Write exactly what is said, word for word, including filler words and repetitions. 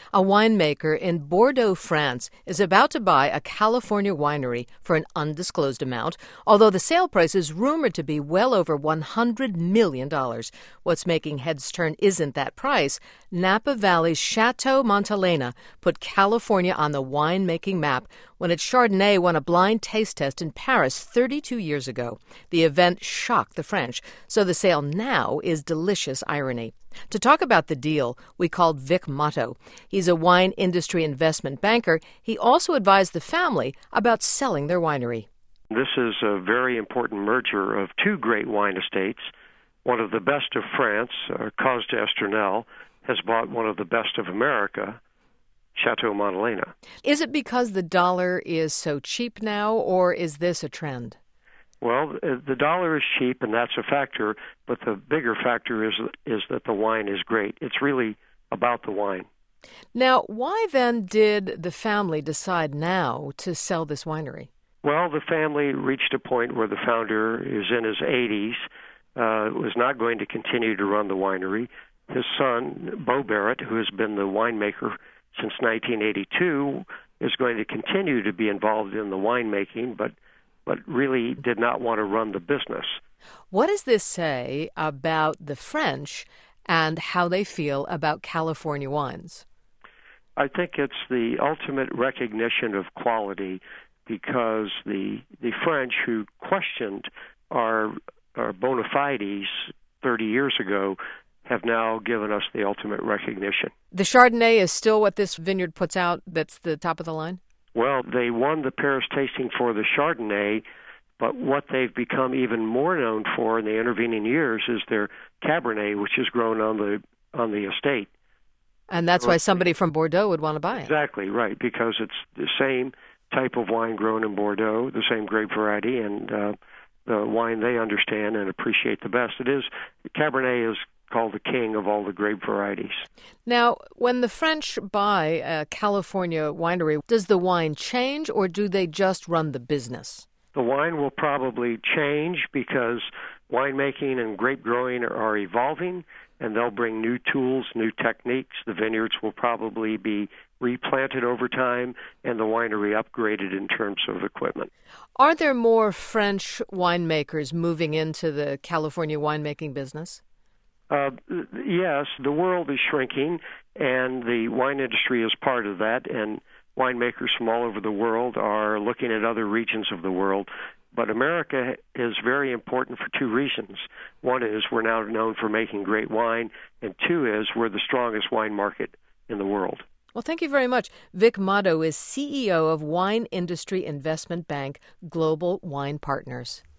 A winemaker in Bordeaux, France, is about to buy a California winery for an undisclosed amount, although the sale price is rumored to be well over one hundred million dollars. What's making heads turn isn't that price. Napa Valley's Chateau Montelena put California on the winemaking map when its Chardonnay won a blind taste test in Paris thirty-two years ago. The event shocked the French, so the sale now is delicious irony. To talk about the deal, we called Vic Motto. He's a wine industry investment banker. He also advised the family about selling their winery. This is a very important merger of two great wine estates. One of the best of France, uh, Cos d'Estournel, has bought one of the best of America, Chateau Montelena. Is it because the dollar is so cheap now, or is this a trend? Well, the dollar is cheap, and that's a factor, but the bigger factor is is that the wine is great. It's really about the wine. Now, why then did the family decide now to sell this winery? Well, the family reached a point where the founder is in his eighties, uh, was not going to continue to run the winery. His son, Bo Barrett, who has been the winemaker since nineteen eighty-two, is going to continue to be involved in the winemaking, but but really did not want to run the business. What does this say about the French and how they feel about California wines? I think it's the ultimate recognition of quality, because the the French, who questioned our, our bona fides thirty years ago, have now given us the ultimate recognition. The Chardonnay is still what this vineyard puts out that's the top of the line? Well, they won the Paris tasting for the Chardonnay, but what they've become even more known for in the intervening years is their Cabernet, which is grown on the on the estate. And that's why somebody from Bordeaux would want to buy it. Exactly, right, because it's the same type of wine grown in Bordeaux, the same grape variety, and uh, the wine they understand and appreciate the best. It is, Cabernet is called the king of all the grape varieties. Now, when the French buy a California winery, does the wine change, or do they just run the business? The wine will probably change because winemaking and grape growing are evolving, and they'll bring new tools, new techniques. The vineyards will probably be replanted over time, and the winery upgraded in terms of equipment. Are there more French winemakers moving into the California winemaking business? Uh, yes, the world is shrinking, and the wine industry is part of that, and winemakers from all over the world are looking at other regions of the world. But America is very important for two reasons. One is we're now known for making great wine, and two is we're the strongest wine market in the world. Well, thank you very much. Vic Motto is C E O of wine industry investment bank Global Wine Partners.